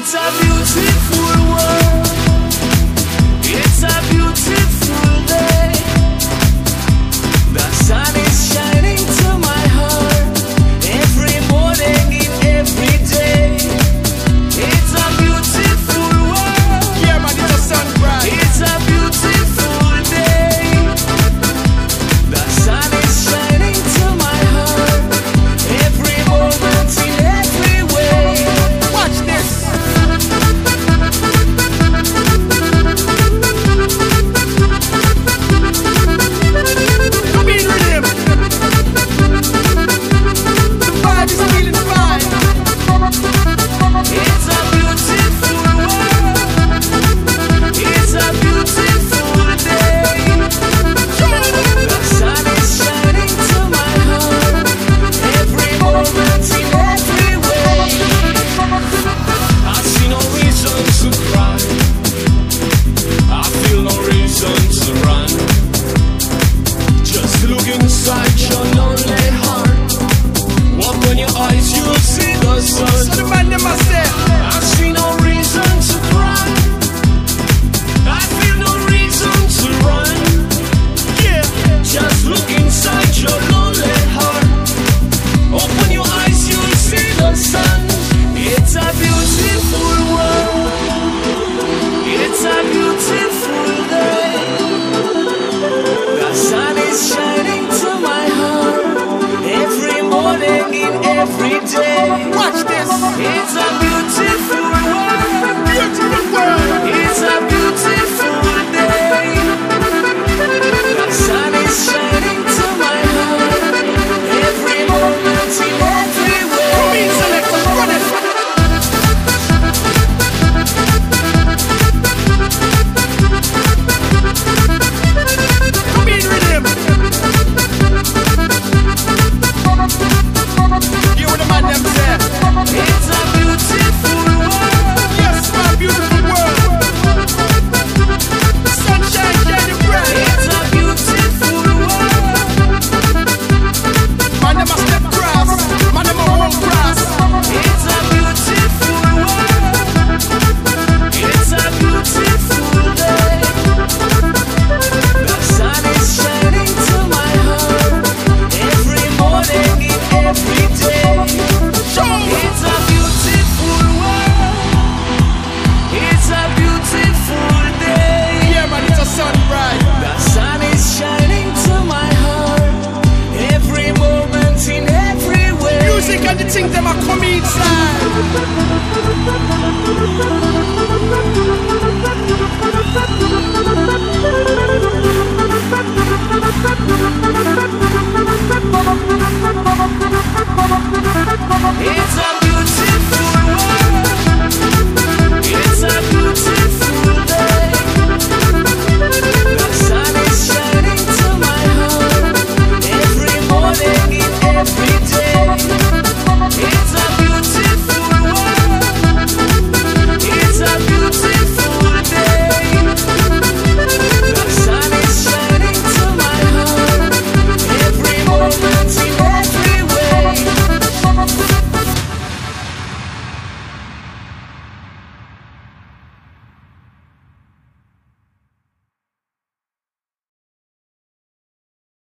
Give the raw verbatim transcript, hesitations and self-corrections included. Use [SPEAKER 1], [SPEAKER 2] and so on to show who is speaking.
[SPEAKER 1] It's a beautiful world. It's a beautiful day. The sun is shining to my heart every morning in every day. It's a beautiful world.
[SPEAKER 2] Yeah, man, it's a sunrise.
[SPEAKER 1] It's a beautiful day. The sun is shining to my heart every moment in every way.
[SPEAKER 2] Watch this. Come in with him. The vibe is feeling fine.
[SPEAKER 1] It's a beautiful world. It's a beautiful day. The sun is shining to my heart every moment in every way. I see no reason to cry. I feel no reason to run. Just look inside your lonely heart. Open your eyes, you'll see the sun.
[SPEAKER 2] So the man them must say,
[SPEAKER 1] I see no reason to cry. I feel no reason to run.
[SPEAKER 2] yeah.
[SPEAKER 1] Just look inside your lonely heart. Open your eyes, you'll see the sun. It's a beautiful world. It's a beautiful day. The sun is shining to my heart every morning in every day.
[SPEAKER 2] Watch this.
[SPEAKER 1] It's a beautiful world.
[SPEAKER 2] Beautiful world.
[SPEAKER 1] It's a beautiful day. The sun is shining to my heart every moment in every
[SPEAKER 2] Come
[SPEAKER 1] way.
[SPEAKER 2] in, selector, run it. Come in with him. You what the man them say.
[SPEAKER 1] It's a beautiful world.
[SPEAKER 2] Yes, my beautiful world. The sunshine shining bright.
[SPEAKER 1] It's a beautiful world.
[SPEAKER 2] Man them a step grass. Man them a walk grass.
[SPEAKER 1] It's a beautiful world. It's a beautiful day. The sun is shining to my heart every morning in every day. It's a beautiful world. It's a beautiful day.
[SPEAKER 2] Yeah, man, it's a sunrise.
[SPEAKER 1] The sun is shining to my heart every moment in every way.
[SPEAKER 2] Music and the things them a come inside.